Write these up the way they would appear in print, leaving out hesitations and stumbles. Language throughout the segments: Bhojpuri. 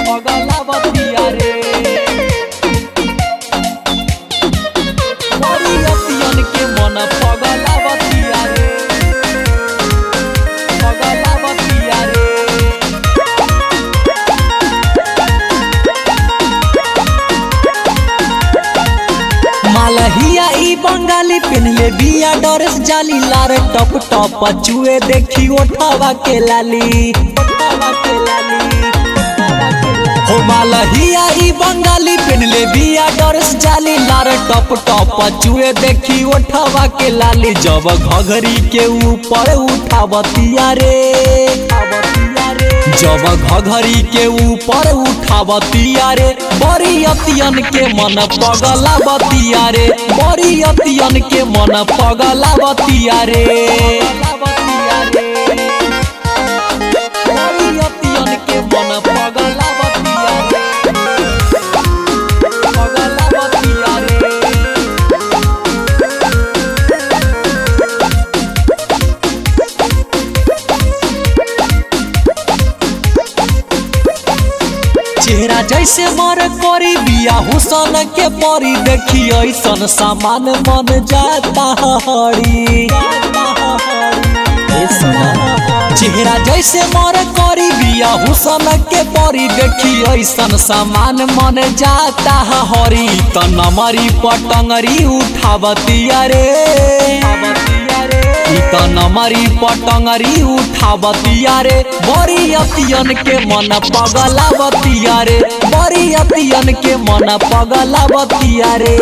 पगलावतिया रे बरियतियन के मन पगलावतिया रे पगलावतिया रे। मालहिया ई बंगाली पिनले बिया ड्रेस जाली लारे टप टप चुए देखी ओठवा के लाली हो मालहिया ई बंगाली पिनले बिया ड्रेस जाली लारे टप टप चुए देखी ओठवा के लाली जब घघरी के ऊपर उठावतिया रे जब घघरी के ऊपर उठावतिया रे बरियतियन के मन पगलावतिया रे बरियतियन के मन पगलावतिया रे बरियतियन के मन पगलावतिया रे पगलावतिया रे। चेहरा जैसे मर करी बिया हुसन के परी देखी ऐसन सामान मन जाता हरी चेहरा जैसे मर करी बिया हुसन के परी देखी ऐसन सामान मन जाता हरी त नमरी पटंगरी उठावतिया रे त नमरी पटंगरी उठावतिया रे बरियतियन के मन पगलावतिया रे बरियतियन के मन पगलावतिया रे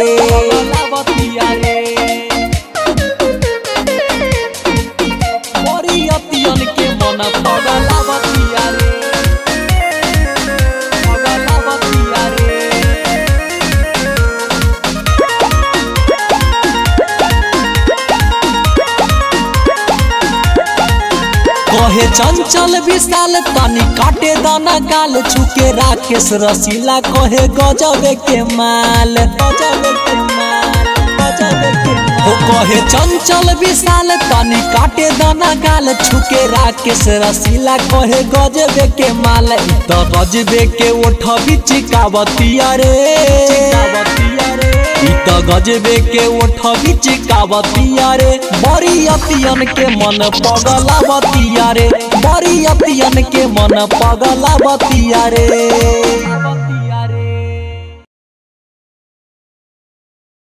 बरियतियन के मन पगलावतिया रे पगलावतिया रे। कहे चंचल विशाल तनी काटे दाना गाल छुके राकेश रसीला कहे गजबे के माल हो कहे चंचल विशाल तनी काटे दाना गाल छुके राकेश रसीला कहे गजबे के माल त गजबे के ओठ बिचिकावतिया रे त गजबे के ओठ बिचिकावतिया रे बरियतियन के मन पगलावतिया रे बरियतियन के मन पगलावतिया रे।